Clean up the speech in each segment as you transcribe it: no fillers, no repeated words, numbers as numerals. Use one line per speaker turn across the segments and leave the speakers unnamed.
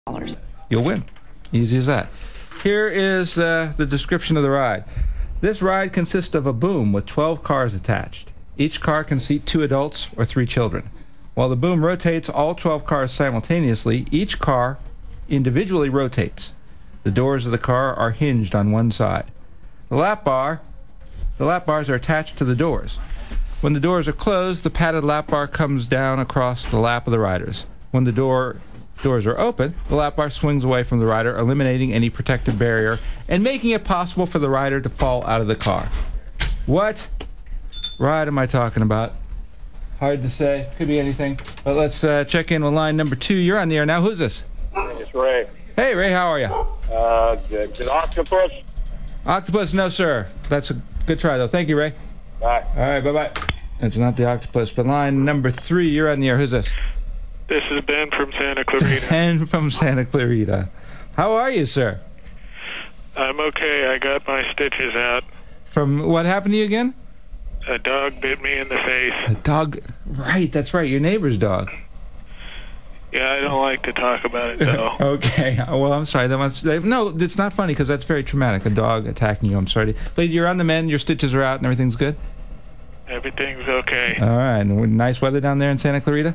You'll win. Easy as that. Here is the description of the ride. This ride consists of a boom with 12 cars attached. Each car can seat 2 adults or 3 children. While the boom rotates all 12 cars simultaneously, each car individually rotates. The doors of the car are hinged on one side. The lap bars are attached to the doors. When the doors are closed, the padded lap bar comes down across the lap of the riders. When the doors are open, the lap bar swings away from the rider, eliminating any protective barrier and making it possible for the rider to fall out of the car. What ride am I talking about? Hard to say. Could be anything. But let's check in with line number 2. You're on the air now. Who's this?
It's Ray.
Hey, Ray. How are you?
Good. Octopus?
Octopus, no, sir. That's a good try, though. Thank you, Ray.
Bye.
All right, bye-bye. It's not the octopus, but line number 3. You're on the air. Who's this?
This is Ben from Santa Clarita.
Ben from Santa Clarita. How are you, sir?
I'm okay. I got my stitches out.
From what happened to you again?
A dog bit me in the face.
A dog? Right, that's right. Your neighbor's dog.
Yeah, I don't like to talk about it, though.
Okay. Well, I'm sorry. No, it's not funny because that's very traumatic. A dog attacking you. I'm sorry. But you're on the mend. Your stitches are out and everything's good?
Everything's okay.
All right. And nice weather down there in Santa Clarita?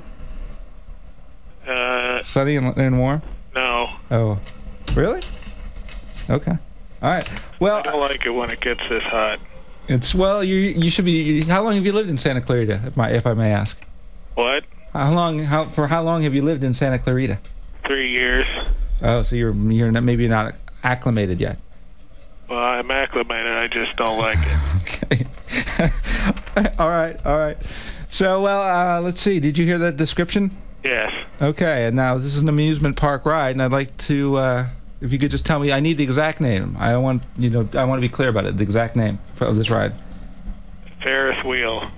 Sunny and warm?
No.
Oh. Really? Okay. All right. Well,
I don't like it when it gets this hot.
You should be. How long have you lived in Santa Clarita, if I may ask?
What?
For how long have you lived in Santa Clarita?
3 years.
Oh, so you're maybe not acclimated yet.
Well, I'm acclimated. I just don't like it.
Okay. All right. So, let's see. Did you hear that description?
Yes.
Okay, and now this is an amusement park ride, and I'd like to, if you could just tell me, I need the exact name. I want to be clear about it, the exact name of this ride.
Ferris wheel.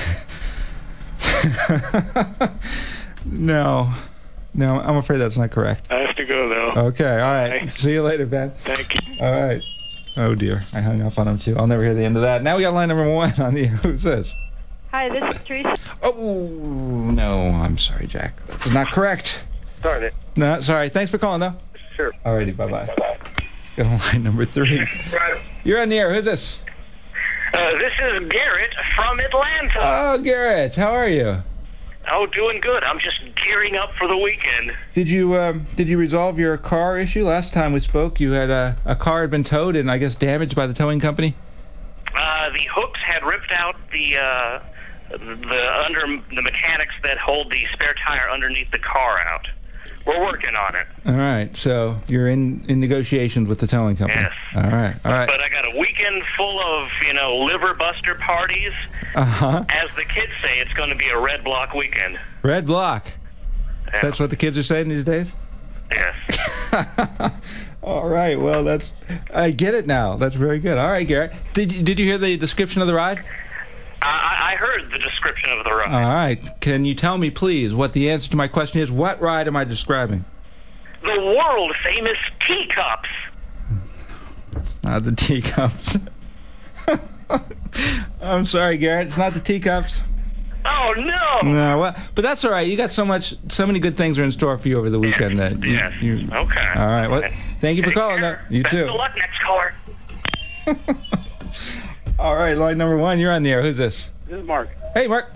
No, I'm afraid that's not correct.
I have to go, though.
Okay, all right.
Bye.
See you later, Ben.
Thank you.
All right. Oh, dear. I hung up on him, too. I'll never hear the end of that. Now we got line number 1 on the air. Who's this?
Hi, this is Teresa.
Oh, no. I'm sorry, Jack. That's not correct.
Darn it.
No, sorry. Thanks for calling, though.
Sure.
All righty. Bye-bye. Let's go to line number 3. You're on the air. Who's this?
This is Garrett from Atlanta.
Oh, Garrett. How are you?
Oh, doing good. I'm just gearing up for the weekend.
Did you resolve your car issue? Last time we spoke, you had a car had been towed and I guess damaged by the towing company?
The hooks had ripped out the mechanics that hold the spare tire underneath the car out. We're working on it.
All right, so you're in negotiations with the towing company.
Yes.
All right.
But I got a weekend full of, liver buster parties.
Uh-huh.
As the kids say, it's going to be a red block weekend.
Red block.
Yeah.
That's what the kids are saying these days?
Yes.
All right, well, I get it now. That's very good. All right, Garrett. Did you hear the description of the ride?
I heard the description of the ride.
All right. Can you tell me, please, what the answer to my question is? What ride am I describing?
The world-famous teacups.
It's not the teacups. I'm sorry, Garrett. It's not the teacups.
Oh, no.
No, well, but that's all right. You got so many good things are in store for you over the weekend. That
Yes. Okay.
All right. Well, thank you for calling. You
Best
too.
of luck, next caller.
All right, line number 1. You're on the air. Who's this?
This is Mark.
Hey, Mark.